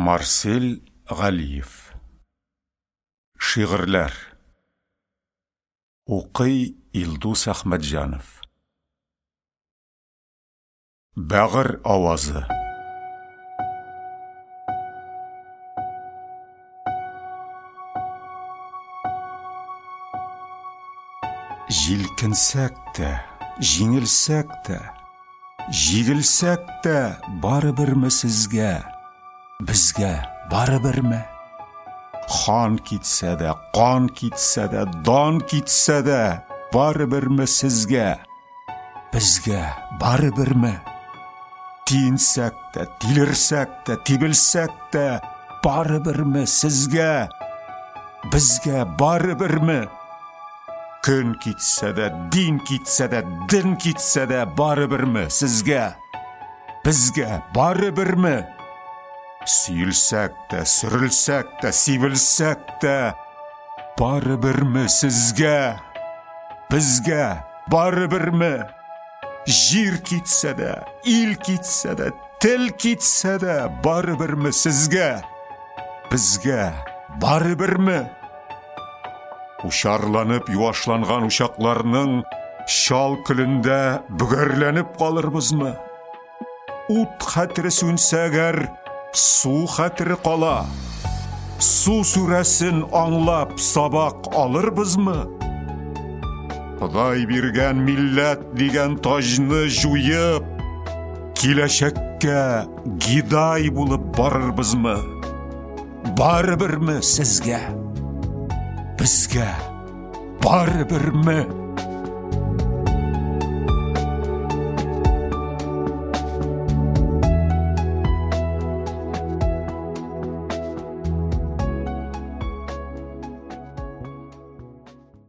Марсель Ғалиев. Шиғырлар. Оқый Илдус Ахмаджанов. Бәғір ауазы. Желкінсәк та, жеңілсәк та, жегілсәк та, бары бірмі сізге, бізге бары бірмі? Хан кетсе де, қан кетсе де, дан кетсе де, бары бірмі сізге, бізге бары бірмі? Тиінсәк та, тилірсәк та, тибілсәк та, бары бірмі сізге, бізге бары бірмі? Күн кетсе де, дин кетсе де, дін кетсе де, бары бірмі сізге, бізге бары бірмі? Сүйілсәк та, сүрілсәк та, сивілсәк та, бары бірмі сізге, бізге бары бірмі? Жер кетсе де, ил кетсе де, тіл кетсе де, бары бірмі сізге, бізге бары бірмі? Ушарланып юашланған ушақларының шал күлінде бүгерленіп қалырбызмы? Ут хәтірі сүнсәгәр, су хәтірі қала. Су сүрәсін аңлап сабақ алырбызмы? Құдай берген милләт деген тажны жуйып, киләчәккә гидай булып барырбызмы? Бары бірмі сізге, бізге бары бірмі?